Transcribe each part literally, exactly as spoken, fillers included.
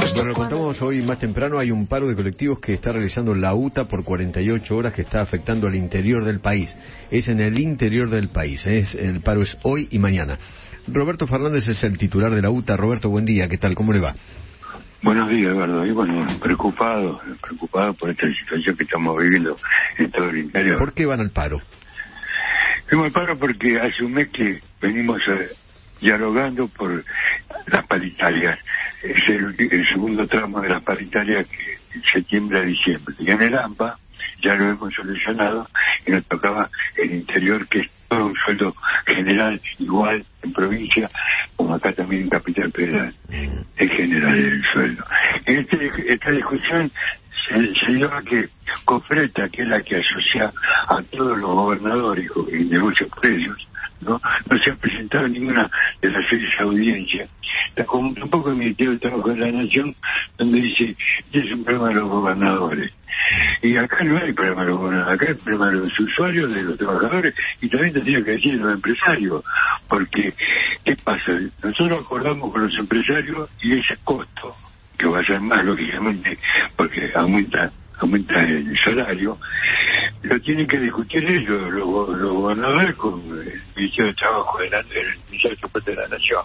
supuesto. Bueno, lo contamos hoy más temprano, hay un paro de colectivos que está realizando la U T A por cuarenta y ocho horas que está afectando al interior del país. Es en el interior del país, es, el paro es hoy y mañana. Roberto Fernández es el titular de la U T A. Roberto, buen día, ¿qué tal? ¿Cómo le va? Buenos días, Eduardo. Y bueno, preocupado, preocupado por esta situación que estamos viviendo en todo el interior. ¿Por qué van al paro? Vamos al paro porque hace un mes que venimos eh, dialogando por las paritarias. Es el, el segundo tramo de las paritarias que en septiembre a diciembre. Y en el AMPA ya lo hemos solucionado y nos tocaba el interior, que es todo un sueldo general igual en provincia como acá también en Capital Federal. Es general el sueldo. En este, esta discusión se, se dio a que COFRETA, que es la que asocia a todos los gobernadores y negocia por ellos, ¿no? No se ha presentado ninguna de las seis audiencias. Como tampoco el Ministerio del Trabajo de la Nación, donde dice, este es un problema de los gobernadores. Y acá no hay problema de los gobernadores, acá hay problema de los usuarios, de los trabajadores, y también tendría que decir de los empresarios. Porque, ¿qué pasa? Nosotros acordamos con los empresarios y ese costo, que va a ser más, lógicamente, porque aumenta aumenta el salario, lo tienen que discutir ellos, los, los gobernadores, con el Ministerio de Trabajo de la, el Ministerio de Transporte de la Nación.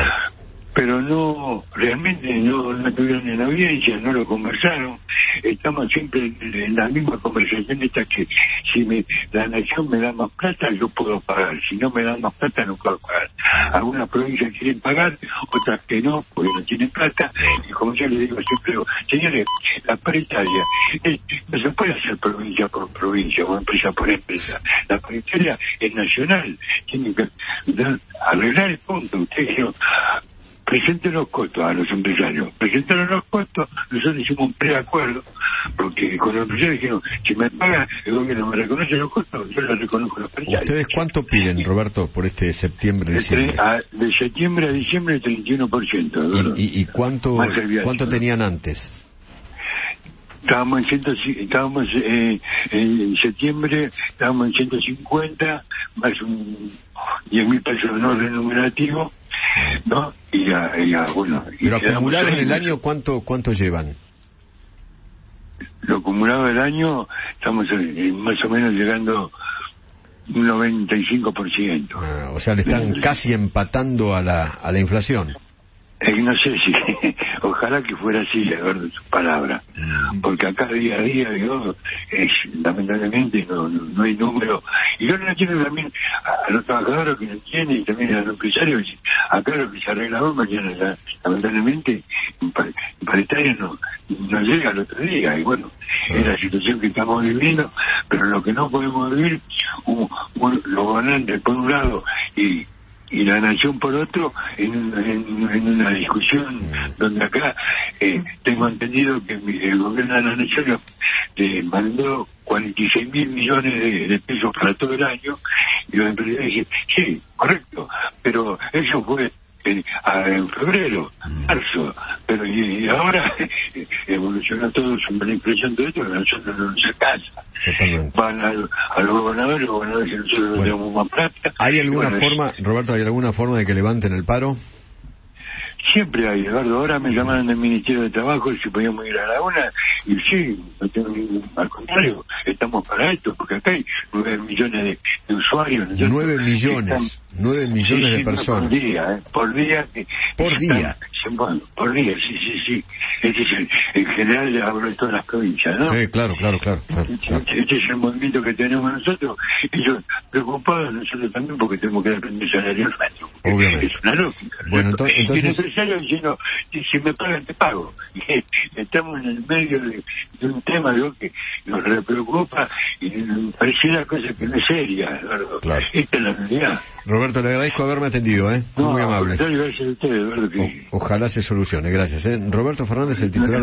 Pero no, realmente no, no tuvieron en audiencia, no lo conversaron. Estamos siempre en, en la misma conversación esta, que si me, la nación me da más plata, yo puedo pagar. Si no me dan más plata, no puedo pagar. Algunas provincias quieren pagar, otras que no, porque no tienen plata. Y como yo les digo siempre, señores, la paritaria eh, no se puede hacer provincia por provincia o empresa por empresa. La paritaria es nacional. Tienen que dar, arreglar el punto. Ustedes dijeron, presenten los costos a los empresarios. Presentaron los costos, nosotros hicimos un preacuerdo, porque con los empresarios dijeron, si me pagan, el gobierno me reconoce los costos, yo les reconozco los paritaria. ¿Ustedes cuánto piden, Roberto, por este septiembre, diciembre? A, de septiembre a diciembre, el treinta y uno por ciento. ¿Y, y, y cuánto, cuánto tenían antes? Estábamos en ciento, estábamos eh, en septiembre, estábamos en ciento cincuenta, más un diez mil pesos no remunerativo, ¿no? Y ya, y ya bueno. Pero acumulado en el año, ¿cuánto cuánto llevan? Lo acumulado del año, estamos en, más o menos llegando un noventa y cinco por ciento. Ah, o sea, le están casi empatando a la a la inflación. Eh, no sé si, ojalá que fuera así, de verdad, su palabra, porque acá día a día, digo, es, lamentablemente no, no, no hay número, y yo no entiendo también a, a los trabajadores que no tienen, y también a los empresarios, acá lo que se arregla hoy, mañana, la, lamentablemente, en paritaria no, no llega al otro día, y bueno, es la situación que estamos viviendo, pero lo que no podemos vivir, un, un, los gobernantes por un lado, y y la nación por otro, en, en, en una discusión donde acá eh, tengo entendido que el gobierno de la nación le mandó cuarenta y seis mil millones de, de pesos para todo el año, y los empresarios dicen, sí, correcto, pero eso fue en, a, en febrero, marzo, pero y, y ahora evolucionó todo sobre la impresión de esto, nosotros no nos alcanza. Van a, a los gobernadores, los gobernadores que nosotros no bueno, tenemos más plata. ¿Hay alguna bueno, forma, es, Roberto, hay alguna forma de que levanten el paro? Siempre hay, Eduardo. Ahora me llamaron del Ministerio de Trabajo si podíamos ir a la una, y sí, no tengo ningún, al contrario, estamos para esto, porque acá hay nueve millones de, de usuarios. Nueve millones, están, nueve millones sí, de personas. Por día, ¿eh? por día. Que, por que día. Están, bueno, por día, sí, sí, sí. Este es el, en general hablo de todas las provincias, ¿no? Sí, claro, claro, claro. claro, claro. Este, este es el movimiento que tenemos nosotros, ellos preocupados, nosotros también, porque tenemos que depender salario nuestro. Obviamente. Es una lógica. Bueno, entonces, entonces... Y el empresario diciendo, si me pagan, te pago. Y estamos en el medio de, de un tema, digo, que nos preocupa y parece una cosa que no es seria, Eduardo. Claro. Esta es la realidad. Roberto, le agradezco haberme atendido, ¿eh? No, muy amable. Gracias a ustedes, Eduardo. Que... O, ojalá se solucione, gracias. ¿eh? Roberto Fernández, el titular.